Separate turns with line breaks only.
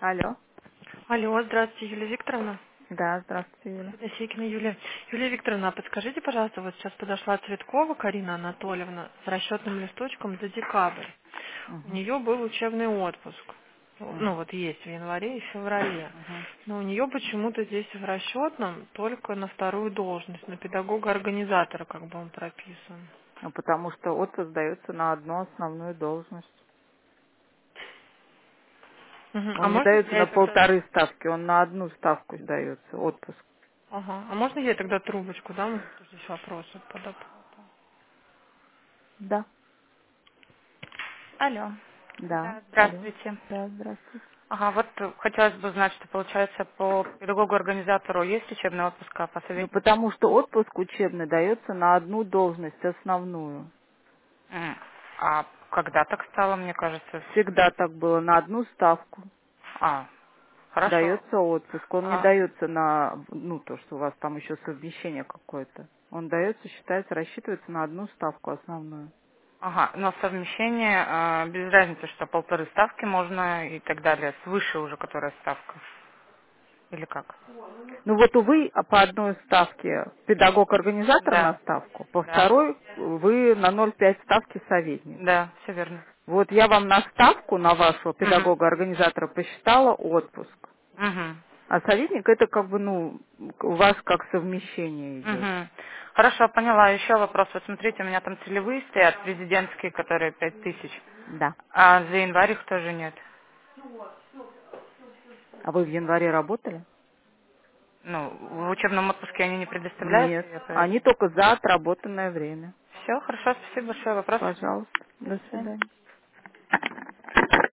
Алло.
Алло, здравствуйте, Юлия Викторовна.
Да, здравствуйте, Юля.
Федосейкина Юлия. Юлия Викторовна, а подскажите, пожалуйста, вот сейчас подошла Цветкова Карина Анатольевна с расчетным листочком за декабрь. У
Угу,
нее был учебный отпуск.
угу,
Ну вот есть в январе и феврале.
угу.
Но у нее почему-то здесь в расчетном только на вторую должность, на педагога-организатора, как бы он прописан.
Ну, потому что отпуск дается на одну основную должность.
Мгм. А
Он не
можно
дается
я ей
на
тогда...
полторы ставки, он на одну ставку дается, отпуск.
Ага. А можно ей тогда трубочку, да? Может, здесь вопросы под оплату.
Да.
Алло.
Да.
Да,
Алло.
здравствуйте.
Да, здравствуйте.
Ага, вот хотелось бы знать, что получается по педагогу-организатору есть учебный отпуск, а по
Ну,
советнику?
потому что отпуск учебный дается на одну должность, основную.
А когда так стало, мне кажется?
Всегда так было, на одну ставку
А, хорошо.
дается отпуск. Он не
А,
дается на, ну, то, что у вас там еще совмещение какое-то. Он дается, считается, рассчитывается на одну ставку основную.
ага, но совмещение, без разницы, что полторы ставки можно и так далее, свыше уже которая ставка, или как?
Ну вот вы по одной ставке педагог-организатор на
Да,
ставку, по
да,
второй вы на 0,5 ставки советник.
да, все верно.
Вот я вам на ставку на вашего
Угу,
педагога-организатора посчитала отпуск.
угу.
А советник это как бы, ну, у вас как совмещение идет.
Мгм. Хорошо, поняла. Еще вопрос. Вот смотрите, у меня там целевые стоят, президентские, которые 5000,
Да.
а за январь их тоже нет.
А вы в январе работали?
Ну, в учебном отпуске они не предоставляются,
Нет.
я
Они
поэтому.
только за отработанное время.
Все, хорошо, спасибо большое. Вопросов нет.
Пожалуйста.
До
До
свидания.
свидания.